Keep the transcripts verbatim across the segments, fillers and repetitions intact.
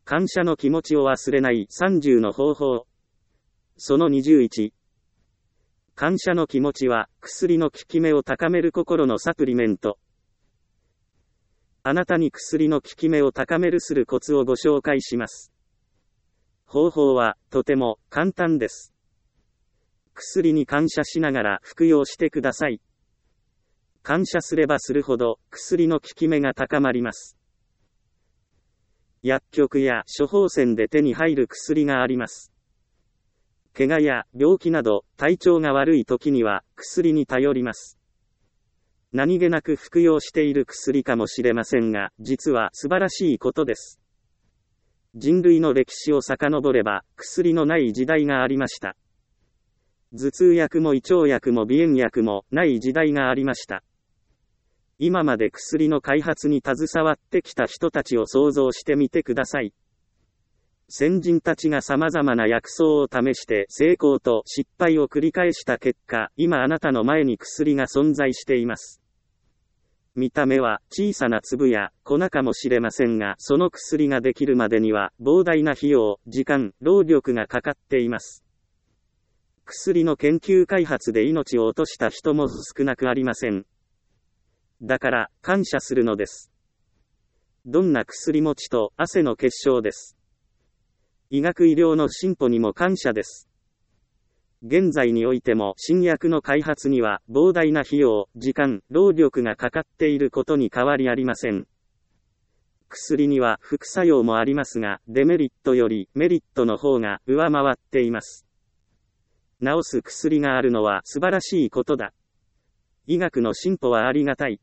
感謝の気持ちを忘れないさんじゅうの方法。そのにじゅういち。感謝の気持ちは、薬の効き目を高める心のサプリメント。あなたに薬の効き目を高めるするコツをご紹介します。方法は、とても簡単です。薬に感謝しながら服用してください。感謝すればするほど、薬の効き目が高まります。薬局や処方箋で手に入る薬があります。怪我や病気など、体調が悪い時には、薬に頼ります。何気なく服用している薬かもしれませんが、実は素晴らしいことです。人類の歴史を遡れば、薬のない時代がありました。頭痛薬も胃腸薬も鼻炎薬もない時代がありました。今まで薬の開発に携わってきた人たちを想像してみてください。先人たちが様々な薬草を試して成功と失敗を繰り返した結果、今あなたの前に薬が存在しています。見た目は小さな粒や粉かもしれませんが、その薬ができるまでには膨大な費用、時間、労力がかかっています。薬の研究開発で命を落とした人も少なくありません。だから、感謝するのです。どんな薬持ちと汗の結晶です。医学医療の進歩にも感謝です。現在においても新薬の開発には膨大な費用、時間、労力がかかっていることに変わりありません。薬には副作用もありますが、デメリットよりメリットの方が上回っています。治す薬があるのは素晴らしいことだ。医学の進歩はありがたい。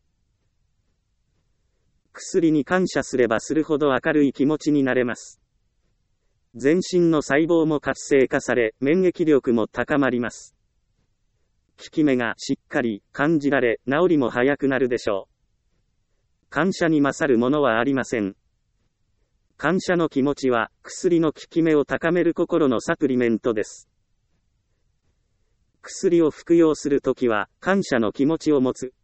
薬に感謝すればするほど明るい気持ちになれます。全身の細胞も活性化され、免疫力も高まります。効き目がしっかり感じられ、治りも早くなるでしょう。感謝に勝るものはありません。感謝の気持ちは、薬の効き目を高める心のサプリメントです。薬を服用するときは、感謝の気持ちを持つ。